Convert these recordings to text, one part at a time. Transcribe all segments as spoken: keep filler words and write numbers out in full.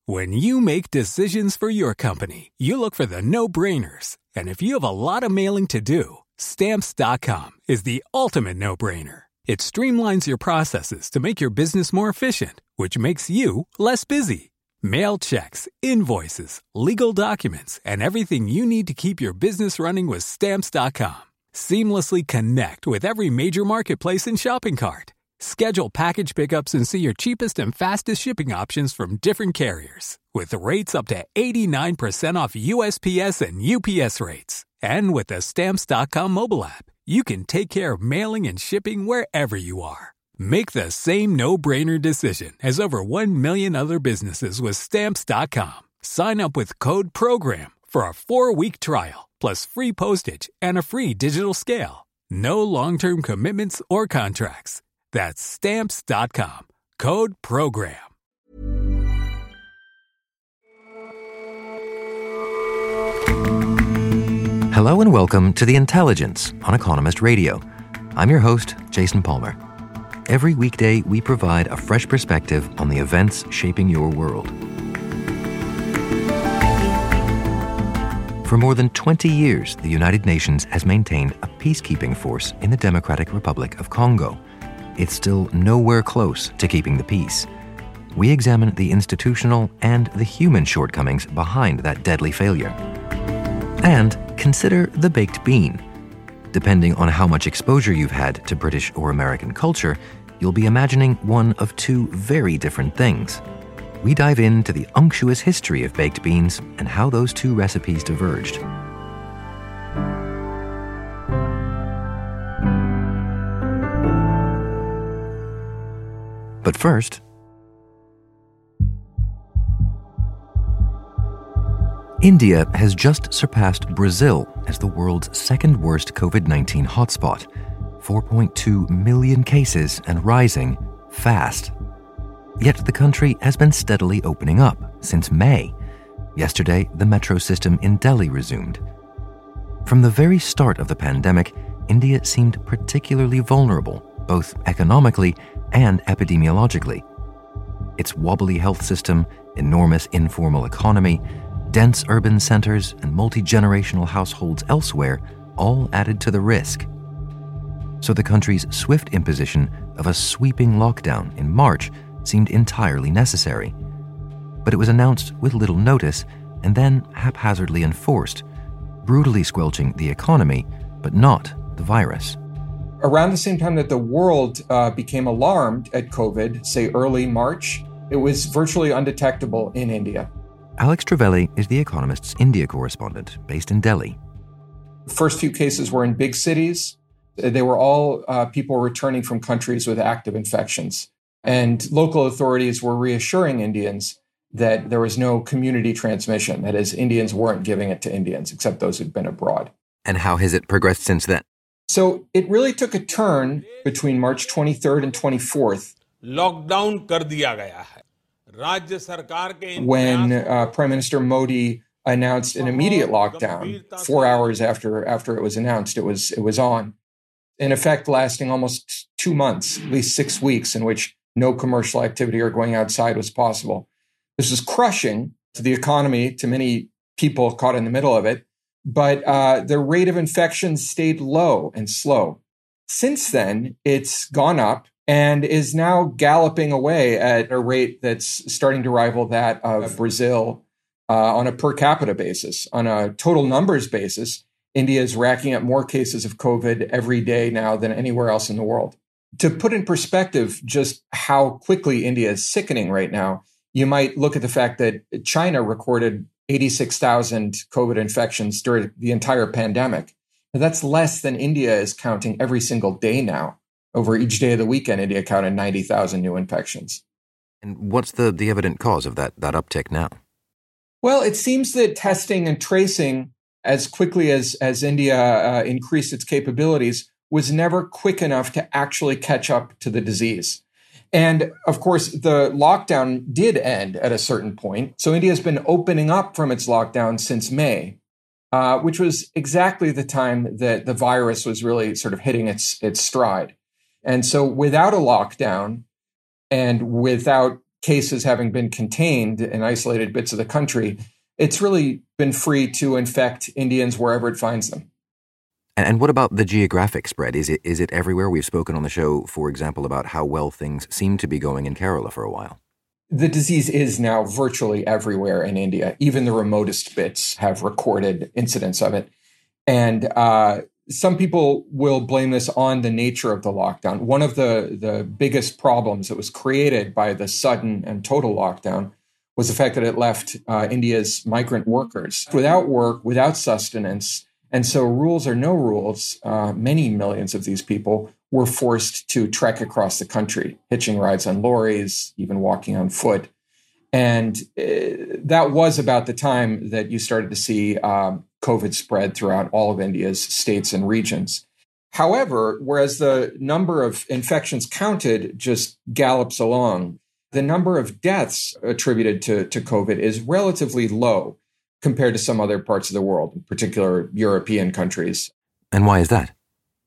When you make decisions for your company, you look for the no-brainers. And if you have a lot of mailing to do, Stamps dot com is the ultimate no-brainer. It streamlines your processes to make your business more efficient, which makes you less busy. Mail checks, invoices, legal documents, and everything you need to keep your business running with Stamps dot com. Seamlessly connect with every major marketplace and shopping cart. Schedule package pickups and see your cheapest and fastest shipping options from different carriers, with rates up to eighty-nine percent off U S P S and U P S rates. And with the Stamps dot com mobile app, you can take care of mailing and shipping wherever you are. Make the same no-brainer decision as over one million other businesses with Stamps dot com. Sign up with code PROGRAM for a four-week trial, plus free postage and a free digital scale. No long-term commitments or contracts. That's Stamps dot com. Code PROGRAM. Hello and welcome to The Intelligence on Economist Radio. I'm your host, Jason Palmer. Every weekday, we provide a fresh perspective on the events shaping your world. For more than twenty years, the United Nations has maintained a peacekeeping force in the Democratic Republic of Congo. It's still nowhere close to keeping the peace. We examine the institutional and the human shortcomings behind that deadly failure. And consider the baked bean. Depending on how much exposure you've had to British or American culture, you'll be imagining one of two very different things. We dive into the unctuous history of baked beans and how those two recipes diverged. But first, India has just surpassed Brazil as the world's second worst covid nineteen hotspot. four point two million cases and rising fast. Yet the country has been steadily opening up since May. Yesterday, the metro system in Delhi resumed. From the very start of the pandemic, India seemed particularly vulnerable, both economically and epidemiologically. Its wobbly health system, enormous informal economy, dense urban centers, and multi-generational households elsewhere all added to the risk. So the country's swift imposition of a sweeping lockdown in March seemed entirely necessary. But it was announced with little notice and then haphazardly enforced, brutally squelching the economy, but not the virus. Around the same time that the world uh, became alarmed at COVID, say early March, it was virtually undetectable in India. Alex Travelli is The Economist's India correspondent based in Delhi. The first few cases were in big cities. They were all uh, people returning from countries with active infections. And local authorities were reassuring Indians that there was no community transmission. That is, Indians weren't giving it to Indians, except those who'd been abroad. And how has it progressed since then? So it really took a turn between March twenty-third and twenty-fourth. Lockdown kar diya gaya hai. Rajya sarkar ke when uh, Prime Minister Modi announced an immediate lockdown, four hours after after it was announced, it was it was on. In effect, lasting almost two months, at least six weeks, in which no commercial activity or going outside was possible. This was crushing to the economy, to many people caught in the middle of it. But uh, the rate of infections stayed low and slow. Since then, it's gone up and is now galloping away at a rate that's starting to rival that of Brazil uh, on a per capita basis. On a total numbers basis, India is racking up more cases of COVID every day now than anywhere else in the world. To put in perspective just how quickly India is sickening right now, you might look at the fact that China recorded eighty-six thousand COVID infections during the entire pandemic. Now, that's less than India is counting every single day now. Over each day of the weekend, India counted ninety thousand new infections. And what's the, the evident cause of that, that uptick now? Well, it seems that testing and tracing, as quickly as, as India uh, increased its capabilities, was never quick enough to actually catch up to the disease. And of course, the lockdown did end at a certain point. So India has been opening up from its lockdown since May, uh, which was exactly the time that the virus was really sort of hitting its, its stride. And so without a lockdown and without cases having been contained in isolated bits of the country, it's really been free to infect Indians wherever it finds them. And what about the geographic spread? Is it is it everywhere? We've spoken on the show, for example, about how well things seem to be going in Kerala for a while. The disease is now virtually everywhere in India. Even the remotest bits have recorded incidents of it. And uh, some people will blame this on the nature of the lockdown. One of the, the biggest problems that was created by the sudden and total lockdown was the fact that it left uh, India's migrant workers without work, without sustenance. And so rules or no rules, uh, many millions of these people were forced to trek across the country, hitching rides on lorries, even walking on foot. And uh, that was about the time that you started to see um, COVID spread throughout all of India's states and regions. However, whereas the number of infections counted just gallops along, the number of deaths attributed to, to COVID is relatively low compared to some other parts of the world, in particular European countries. And why is that?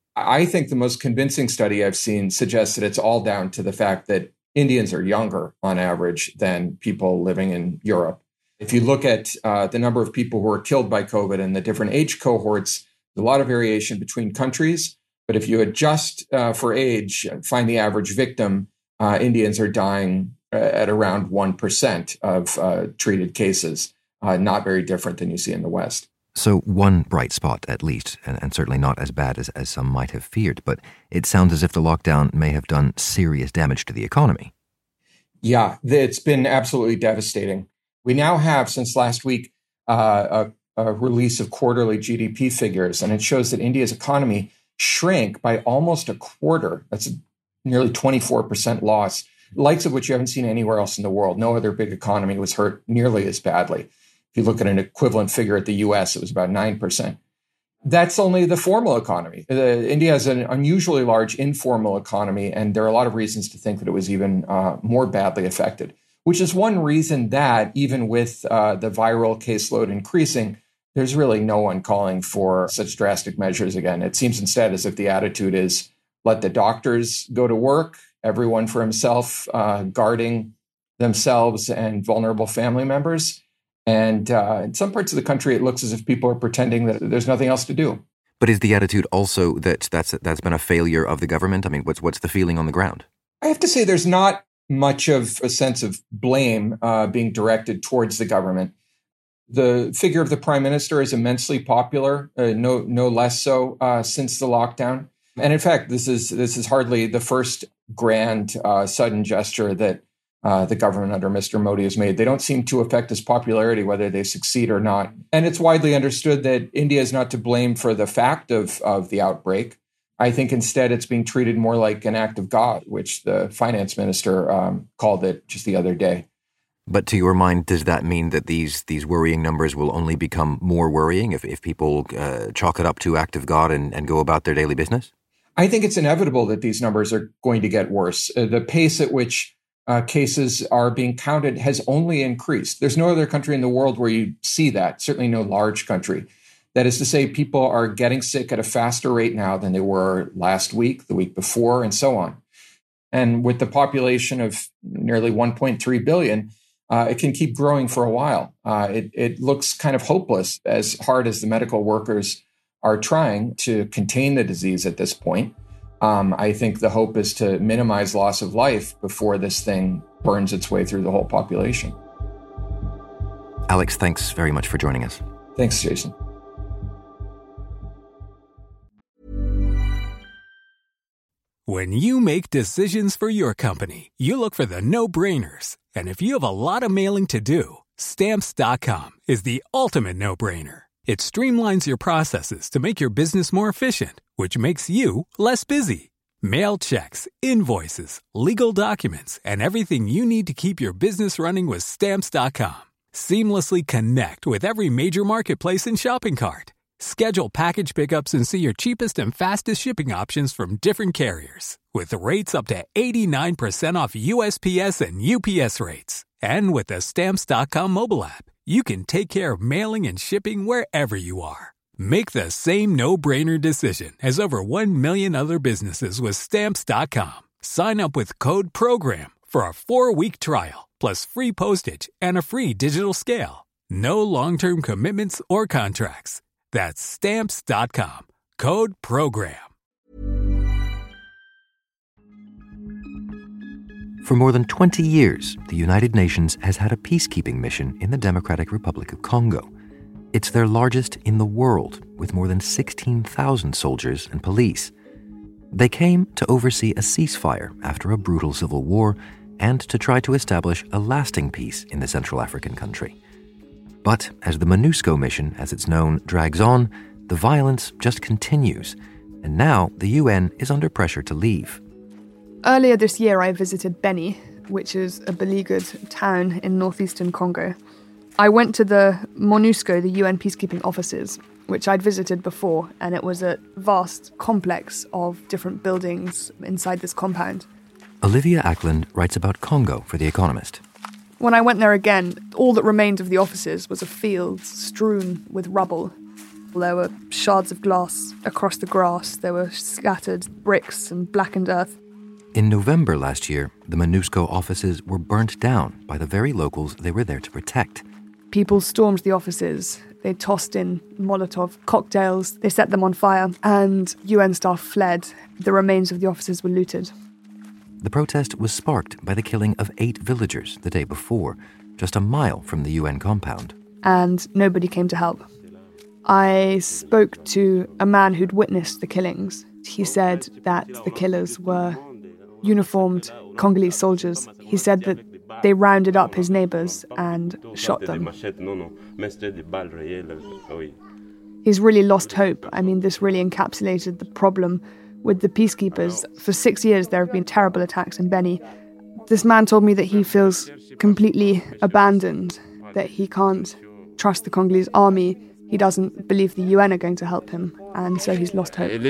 I think the most convincing study I've seen suggests that it's all down to the fact that Indians are younger on average than people living in Europe. If you look at uh, the number of people who are killed by COVID and the different age cohorts, there's a lot of variation between countries. But if you adjust uh, for age, find the average victim, uh, Indians are dying uh, at around one percent of uh, treated cases. Uh, not very different than you see in the West. So one bright spot, at least, and, and certainly not as bad as, as some might have feared, but it sounds as if the lockdown may have done serious damage to the economy. Yeah, it's been absolutely devastating. We now have, since last week, uh, a, a release of quarterly G D P figures, and it shows that India's economy shrank by almost a quarter. That's a nearly twenty-four percent loss, likes of which you haven't seen anywhere else in the world. No other big economy was hurt nearly as badly. If you look at an equivalent figure at the U S, it was about nine percent. That's only the formal economy. Uh, India has an unusually large informal economy, and there are a lot of reasons to think that it was even uh, more badly affected, which is one reason that even with uh, the viral caseload increasing, there's really no one calling for such drastic measures again. It seems instead as if the attitude is let the doctors go to work, everyone for himself, uh, guarding themselves and vulnerable family members. And uh, in some parts of the country, it looks as if people are pretending that there's nothing else to do. But is the attitude also that that's that's been a failure of the government? I mean, what's what's the feeling on the ground? I have to say there's not much of a sense of blame uh, being directed towards the government. The figure of the prime minister is immensely popular, uh, no no less so uh, since the lockdown. And in fact, this is this is hardly the first grand uh, sudden gesture that Uh, the government under Mister Modi has made. They don't seem to affect his popularity, whether they succeed or not. And it's widely understood that India is not to blame for the fact of, of the outbreak. I think instead it's being treated more like an act of God, which the finance minister um, called it just the other day. But to your mind, does that mean that these these worrying numbers will only become more worrying if, if people uh, chalk it up to act of God and, and go about their daily business? I think it's inevitable that these numbers are going to get worse. Uh, the pace at which Uh, cases are being counted has only increased. There's no other country in the world where you see that, certainly no large country. That is to say, people are getting sick at a faster rate now than they were last week, the week before, and so on. And with the population of nearly one point three billion, uh, it can keep growing for a while. Uh, it, it looks kind of hopeless, as hard as the medical workers are trying to contain the disease at this point. Um, I think the hope is to minimize loss of life before this thing burns its way through the whole population. Alex, thanks very much for joining us. Thanks, Jason. When you make decisions for your company, you look for the no-brainers. And if you have a lot of mailing to do, Stamps dot com is the ultimate no-brainer. It streamlines your processes to make your business more efficient, which makes you less busy. Mail checks, invoices, legal documents, and everything you need to keep your business running with Stamps dot com. Seamlessly connect with every major marketplace and shopping cart. Schedule package pickups and see your cheapest and fastest shipping options from different carriers, with rates up to eighty-nine percent off U S P S and U P S rates. And with the Stamps dot com mobile app, you can take care of mailing and shipping wherever you are. Make the same no-brainer decision as over one million other businesses with Stamps dot com. Sign up with code PROGRAM for a four-week trial, plus free postage and a free digital scale. No long-term commitments or contracts. That's Stamps dot com. Code PROGRAM. For more than twenty years, the United Nations has had a peacekeeping mission in the Democratic Republic of Congo. It's their largest in the world, with more than sixteen thousand soldiers and police. They came to oversee a ceasefire after a brutal civil war and to try to establish a lasting peace in the Central African country. But as the MONUSCO mission, as it's known, drags on, the violence just continues, and now the U N is under pressure to leave. Earlier this year, I visited Beni, which is a beleaguered town in northeastern Congo. I went to the MONUSCO, the U N peacekeeping offices, which I'd visited before, and it was a vast complex of different buildings inside this compound. Olivia Ackland writes about Congo for The Economist. When I went there again, all that remained of the offices was a field strewn with rubble. There were shards of glass across the grass, there were scattered bricks and blackened earth. In November last year, the MONUSCO offices were burnt down by the very locals they were there to protect. People stormed the offices. They tossed in Molotov cocktails. They set them on fire, and U N staff fled. The remains of the offices were looted. The protest was sparked by the killing of eight villagers the day before, just a mile from the U N compound. And nobody came to help. I spoke to a man who'd witnessed the killings. He said that the killers were uniformed Congolese soldiers. He said that they rounded up his neighbours and shot them. He's really lost hope. I mean, this really encapsulated the problem with the peacekeepers. For six years, there have been terrible attacks in Beni. This man told me that he feels completely abandoned, that he can't trust the Congolese army. He doesn't believe the U N are going to help him, and so he's lost hope. And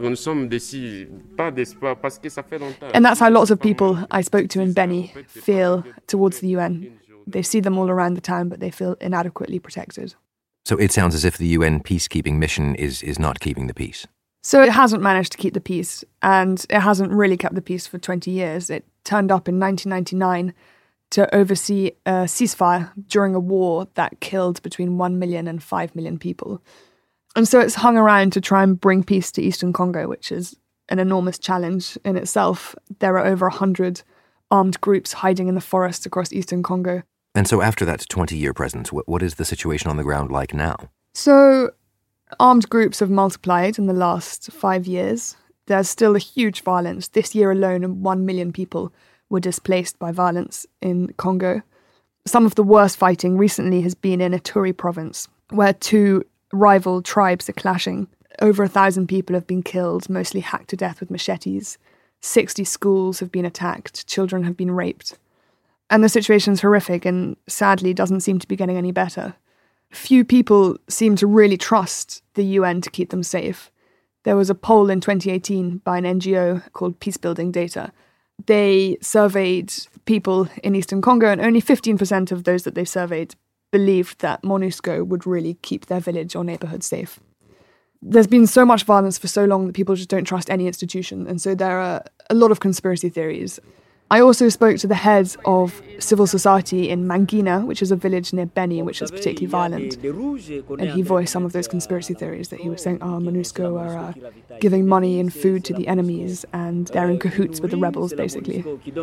that's how lots of people I spoke to in Beni feel towards the U N. They see them all around the town, but they feel inadequately protected. So it sounds as if the U N peacekeeping mission is, is not keeping the peace. So it hasn't managed to keep the peace, and it hasn't really kept the peace for twenty years. It turned up in nineteen ninety-nine to oversee a ceasefire during a war that killed between one million and five million people. And so it's hung around to try and bring peace to Eastern Congo, which is an enormous challenge in itself. There are over one hundred armed groups hiding in the forests across Eastern Congo. And so after that twenty-year presence, what, what is the situation on the ground like now? So armed groups have multiplied in the last five years. There's still a huge violence. This year alone, one million people were displaced by violence in Congo. Some of the worst fighting recently has been in Ituri province, where two rival tribes are clashing. Over a thousand people have been killed, mostly hacked to death with machetes. Sixty schools have been attacked. Children have been raped. And the situation's horrific and sadly doesn't seem to be getting any better. Few people seem to really trust the U N to keep them safe. There was a poll in twenty eighteen by an N G O called Peacebuilding Data. They surveyed people in Eastern Congo, and only fifteen percent of those that they surveyed believed that MONUSCO would really keep their village or neighbourhood safe. There's been so much violence for so long that people just don't trust any institution, and so there are a lot of conspiracy theories. I also spoke to the head of civil society in Mangina, which is a village near Beni, which is particularly violent. And he voiced some of those conspiracy theories that he was saying, oh, MONUSCO are uh, giving money and food to the enemies and they're in cahoots with the rebels, basically.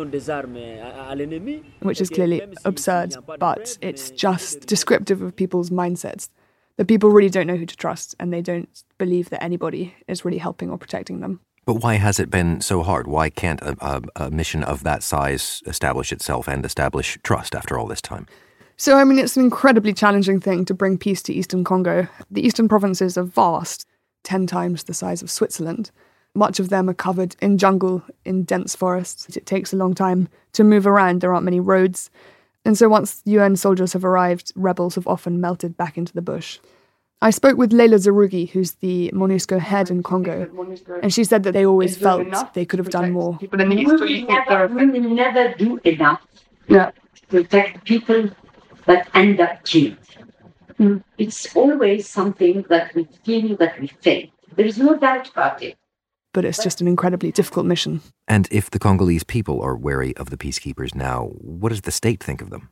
Which is clearly absurd, but it's just descriptive of people's mindsets. That people really don't know who to trust and they don't believe that anybody is really helping or protecting them. But why has it been so hard? Why can't a, a, a mission of that size establish itself and establish trust after all this time? So, I mean, it's an incredibly challenging thing to bring peace to Eastern Congo. The eastern provinces are vast, ten times the size of Switzerland. Much of them are covered in jungle, in dense forests. It takes a long time to move around. There aren't many roads. And so once U N soldiers have arrived, rebels have often melted back into the bush. I spoke with Leila Zerougi, who's the MONUSCO head in Congo, and she said that they always felt they could have done more. We will never, we will never do enough to protect people that end up killed. Mm. It's always something that we feel that we fail. There is no doubt about it. but it's just an incredibly difficult mission. And if the Congolese people are wary of the peacekeepers now, what does the state think of them?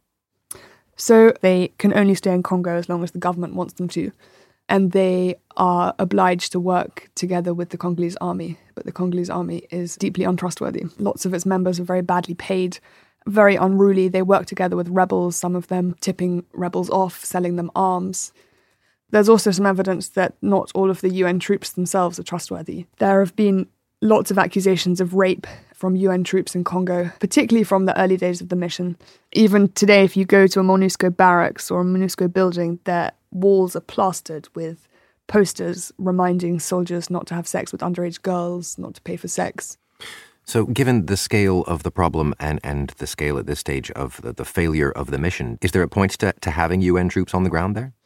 So they can only stay in Congo as long as the government wants them to. And they are obliged to work together with the Congolese army. But the Congolese army is deeply untrustworthy. Lots of its members are very badly paid, very unruly. They work together with rebels, some of them tipping rebels off, selling them arms. There's also some evidence that not all of the U N troops themselves are trustworthy. There have been lots of accusations of rape from U N troops in Congo, particularly from the early days of the mission. Even today, if you go to a MONUSCO barracks or a MONUSCO building, their walls are plastered with posters reminding soldiers not to have sex with underage girls, not to pay for sex. So given the scale of the problem and, and the scale at this stage of the, the failure of the mission, is there a point to, to having U N troops on the ground there?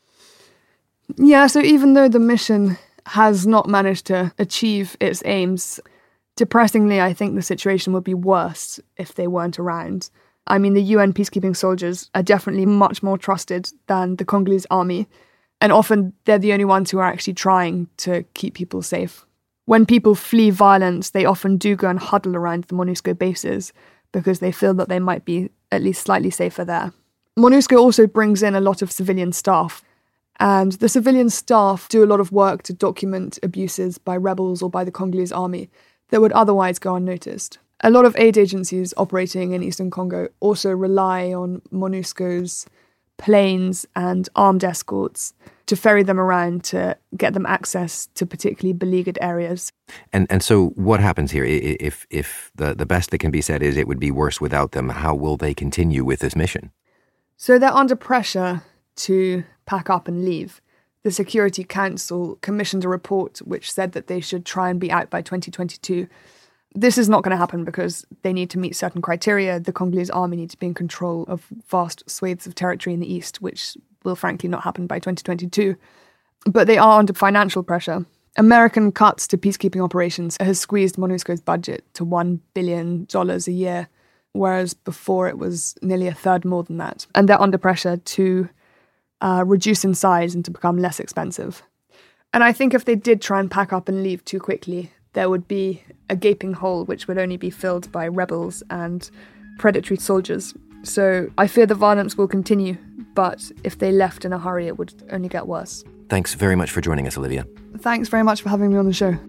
Yeah, so even though the mission has not managed to achieve its aims, depressingly, I think the situation would be worse if they weren't around. I mean, the U N peacekeeping soldiers are definitely much more trusted than the Congolese army, and often they're the only ones who are actually trying to keep people safe. When people flee violence, they often do go and huddle around the MONUSCO bases because they feel that they might be at least slightly safer there. MONUSCO also brings in a lot of civilian staff, and the civilian staff do a lot of work to document abuses by rebels or by the Congolese army that would otherwise go unnoticed. A lot of aid agencies operating in Eastern Congo also rely on MONUSCO's planes and armed escorts to ferry them around to get them access to particularly beleaguered areas. And and so what happens here? If if the, the best that can be said is it would be worse without them, how will they continue with this mission? So they're under pressure to pack up and leave. The Security Council commissioned a report which said that they should try and be out by twenty twenty-two. This is not going to happen because they need to meet certain criteria. The Congolese army need to be in control of vast swathes of territory in the east, which will frankly not happen by twenty twenty-two. But they are under financial pressure. American cuts to peacekeeping operations has squeezed MONUSCO's budget to one billion dollars a year, whereas before it was nearly a third more than that. And they're under pressure to uh, reduce in size and to become less expensive. And I think if they did try and pack up and leave too quickly, there would be a gaping hole which would only be filled by rebels and predatory soldiers. So I fear the violence will continue, but if they left in a hurry, it would only get worse. Thanks very much for joining us, Olivia. Thanks very much for having me on the show.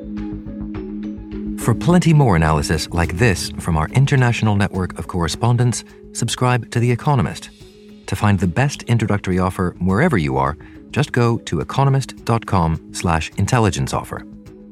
For plenty more analysis like this from our international network of correspondents, subscribe to The Economist. To find the best introductory offer wherever you are, just go to economist.com slash intelligence offer.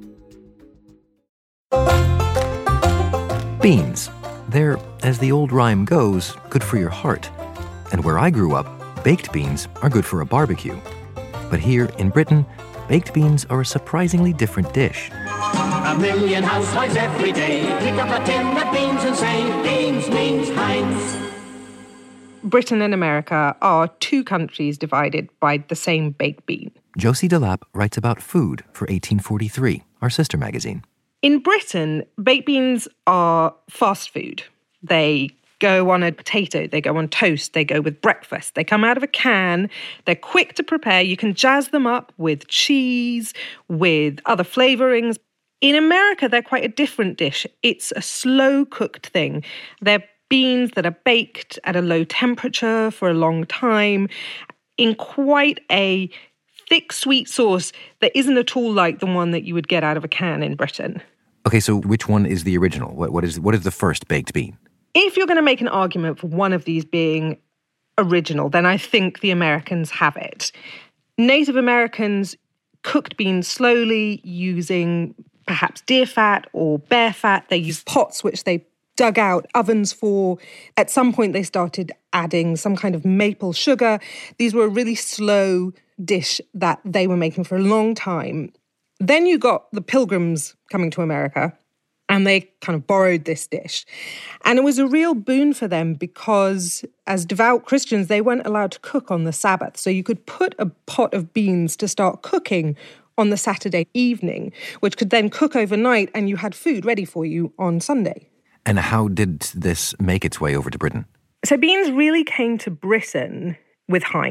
Beans. They're, as the old rhyme goes, good for your heart. And where I grew up, baked beans are good for a barbecue. But here in Britain, baked beans are a surprisingly different dish. A million housewives every day pick up a tin of beans and say, beans means Heinz. Britain and America are two countries divided by the same baked bean. Josie Delap writes about food for eighteen forty-three, our sister magazine. In Britain, baked beans are fast food. They go on a potato, they go on toast, they go with breakfast. They come out of a can, they're quick to prepare. You can jazz them up with cheese, with other flavourings. In America, they're quite a different dish. It's a slow-cooked thing. They're beans that are baked at a low temperature for a long time in quite a thick, sweet sauce that isn't at all like the one that you would get out of a can in Britain. Okay, so which one is the original? What, what is what is the first baked bean? If you're going to make an argument for one of these being original, then I think the Americans have it. Native Americans cooked beans slowly using perhaps deer fat or bear fat. They used pots which they dug out ovens for. At some point, they started adding some kind of maple sugar. These were a really slow dish that they were making for a long time. Then you got the Pilgrims coming to America, and they kind of borrowed this dish. And it was a real boon for them because as devout Christians, they weren't allowed to cook on the Sabbath. So you could put a pot of beans to start cooking on the Saturday evening, which could then cook overnight, and you had food ready for you on Sunday. And how did this make its way over to Britain? So beans really came to Britain with Heinz.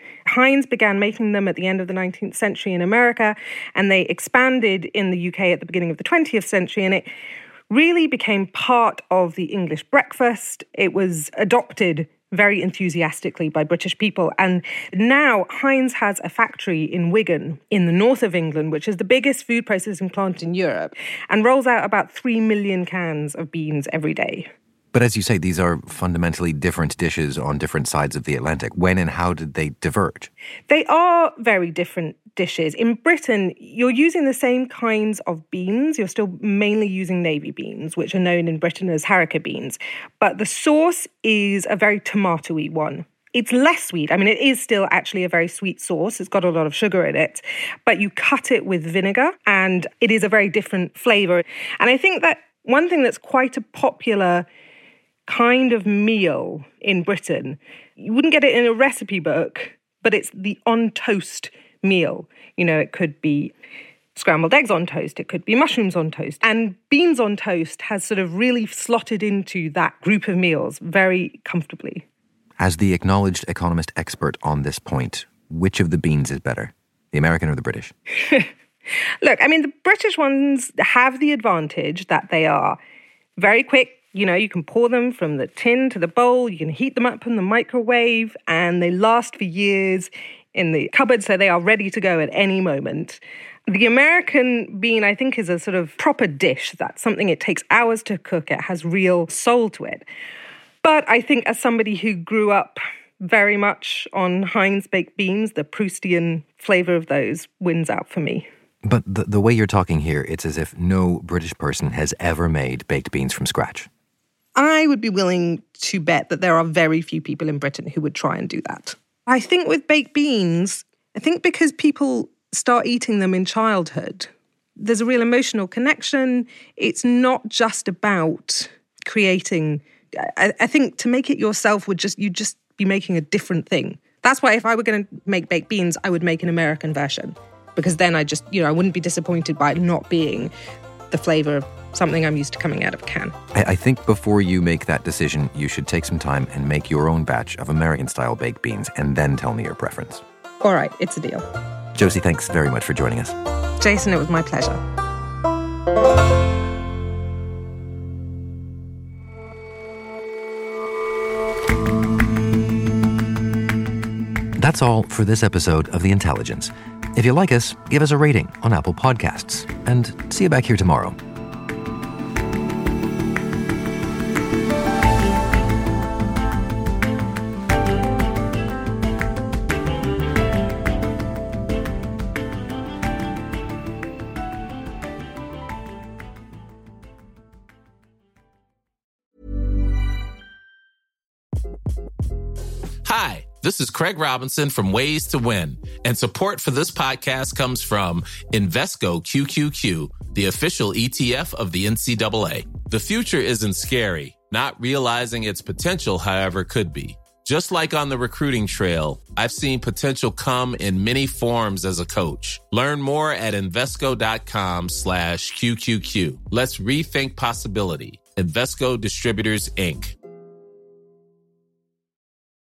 Heinz began making them at the end of the nineteenth century in America, and they expanded in the U K at the beginning of the twentieth century, and it really became part of the English breakfast. It was adopted very enthusiastically by British people. And now Heinz has a factory in Wigan in the north of England, which is the biggest food processing plant in Europe, and rolls out about three million cans of beans every day. But as you say, these are fundamentally different dishes on different sides of the Atlantic. When and how did they diverge? They are very different dishes. In Britain, you're using the same kinds of beans. You're still mainly using navy beans, which are known in Britain as haricot beans. But the sauce is a very tomato-y one. It's less sweet. I mean, it is still actually a very sweet sauce. It's got a lot of sugar in it. But you cut it with vinegar, and it is a very different flavour. And I think that one thing that's quite a popular kind of meal in Britain, you wouldn't get it in a recipe book, but it's the on-toast meal. You know, it could be scrambled eggs on toast, it could be mushrooms on toast. And beans on toast has sort of really slotted into that group of meals very comfortably. As the acknowledged economist expert on this point, which of the beans is better, the American or the British? Look, I mean, the British ones have the advantage that they are very quick. You know, you can pour them from the tin to the bowl, you can heat them up in the microwave, and they last for years in the cupboard, so they are ready to go at any moment. The American bean, I think, is a sort of proper dish. That's something it takes hours to cook. It has real soul to it. But I think as somebody who grew up very much on Heinz baked beans, the Proustian flavour of those wins out for me. But the, the way you're talking here, it's as if no British person has ever made baked beans from scratch. I would be willing to bet that there are very few people in Britain who would try and do that. I think with baked beans, I think because people start eating them in childhood, there's a real emotional connection. It's not just about creating... I, I think to make it yourself would just, you'd just be making a different thing. That's why if I were going to make baked beans, I would make an American version. Because then I just, you know, I wouldn't be disappointed by it not being the flavour of something I'm used to coming out of a can. I, I think before you make that decision, you should take some time and make your own batch of American-style baked beans and then tell me your preference. All right, it's a deal. Josie, thanks very much for joining us. Jason, it was my pleasure. That's all for this episode of The Intelligence. If you like us, give us a rating on Apple Podcasts. And see you back here tomorrow. Hi, this is Craig Robinson from Ways to Win, and support for this podcast comes from Invesco Q Q Q, the official E T F of the N C double A. The future isn't scary. Not realizing its potential, however, could be. Just like on the recruiting trail, I've seen potential come in many forms as a coach. Learn more at Invesco.com slash QQQ. Let's rethink possibility. Invesco Distributors, Incorporated.